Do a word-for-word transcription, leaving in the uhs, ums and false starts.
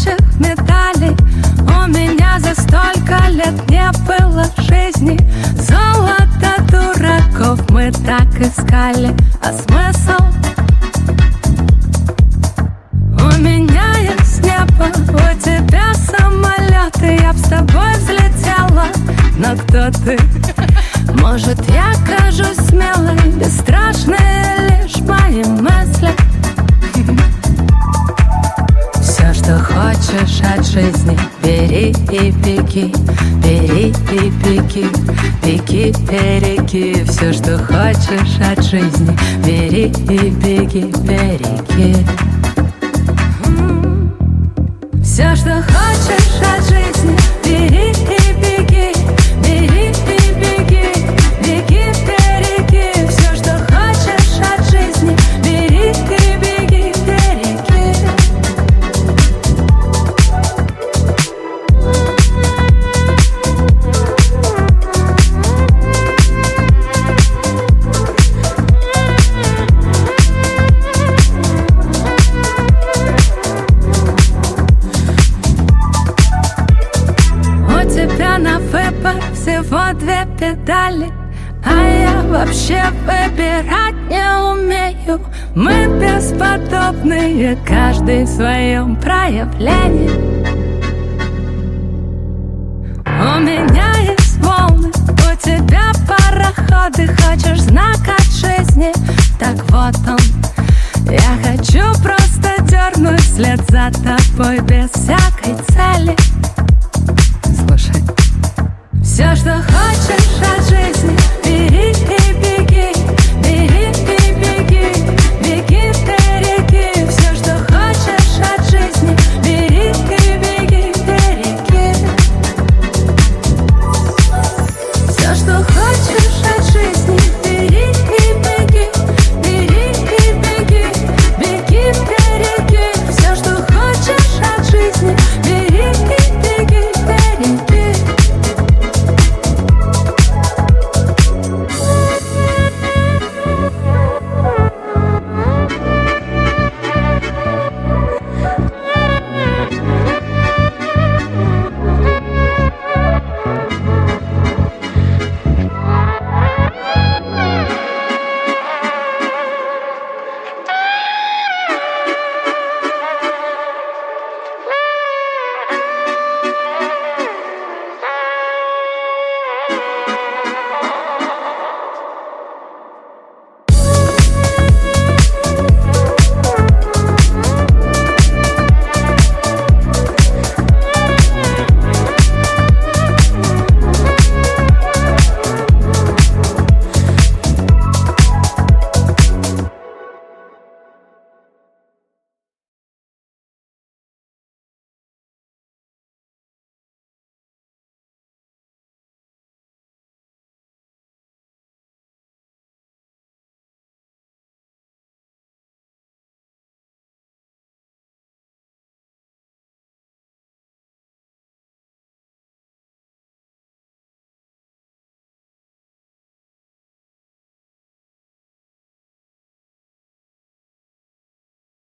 настоящих медалей у меня за столько лет не было жизни. Золото дураков мы так искали, а смысл? У меня есть небо, у тебя самолеты, я б с тобой взлетела, но кто ты? Может, я кажусь смелой, бесстрашные лишь мои мысли. Все, что хочешь от жизни, бери и беги, бери и беги, беги, береги. Все, что хочешь от жизни, бери и беги, береги. Все, что хочешь от жизни, бери и беги, бери и беги, беги, береги. Все, что хочешь от жизни, бери и беги, береги. У тебя на выбор всего две педали, а я вообще выбирать не умею. Мы бесподобные, каждый в своем проявлении. У меня есть волны, у тебя пароходы. Хочешь знак от жизни? Так вот он. Я хочу просто дернуть вслед за тобой без всякой цели. Слушай. Все, что хочешь